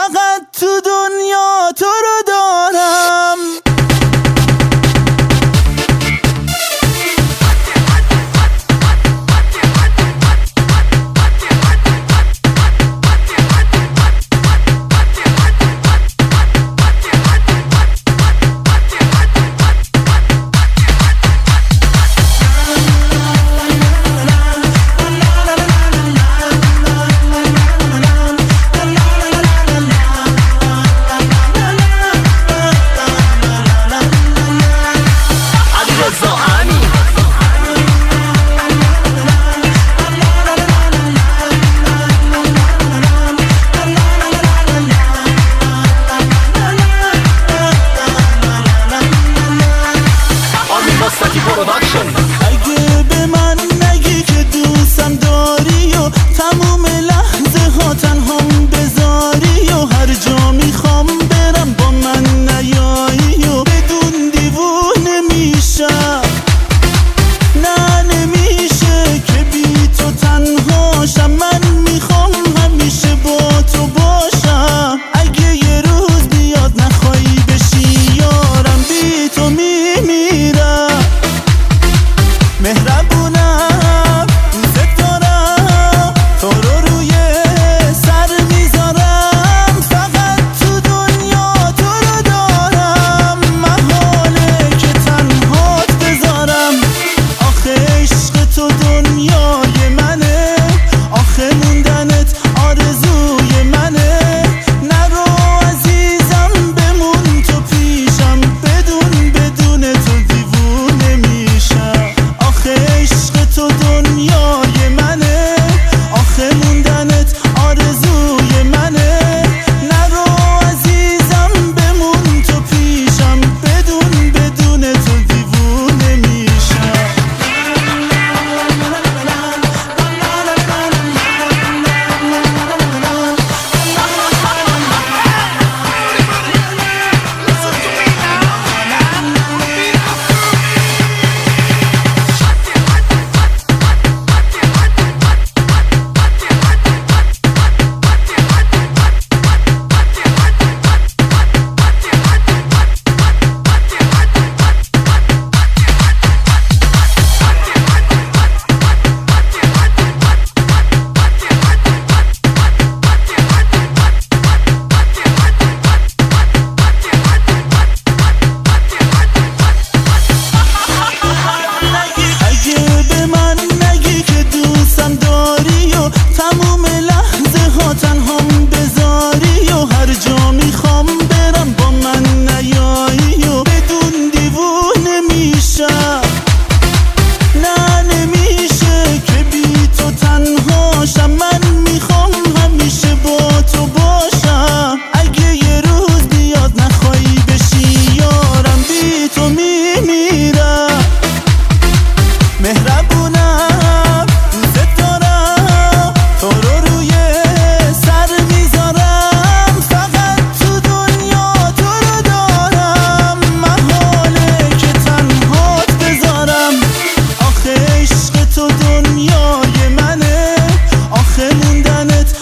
فقط تو دنیا تو رو دارم. اگه به من نگی که دوستم داری و تموم لحظه ها تنهام بذاری و هر جا میخوام برم با من نیایی و بدون دیوونه میشم. نه نمیشه که بی تو تنهاشم، من میخوام همیشه با تو باشم. اگه یه روز بیاد نخوایی بشی یارم، بی تو میمیرم. مهربونم دوست دارم، تو رو روی سر میذارم. فقط تو دنیا تو رو دارم، محاله که تنهات بذارم. آخه عشق تو دنیای منه، آخه موندنت آرزوی منه. نرو عزیزم بمون تو پیشم، بدون تو دیوونه میشم. آخه عشق تو دنیای منه، آخه موندنت آرزوی منه. نرو عزیزم بمون تو پیشم، بدون تو دیوونه میشم. تموم لحظه ها تنهام بذاری و هر جا میخوام برم با من نیایی و بدون دیوونه میشم. نه نمیشه که بی تو تنهاشم، من میخوام همیشه با تو باشم. اگه یه روز بیاد نخوایی بشی یارم، بی تو میمیرم. مهربونم دوست دارم، تو رو روی سر میذارم. فقط تو دنیا تو رو دارم، محاله که تنهات بذارم. آخه عشق تو دنیای منه، آخه موندنت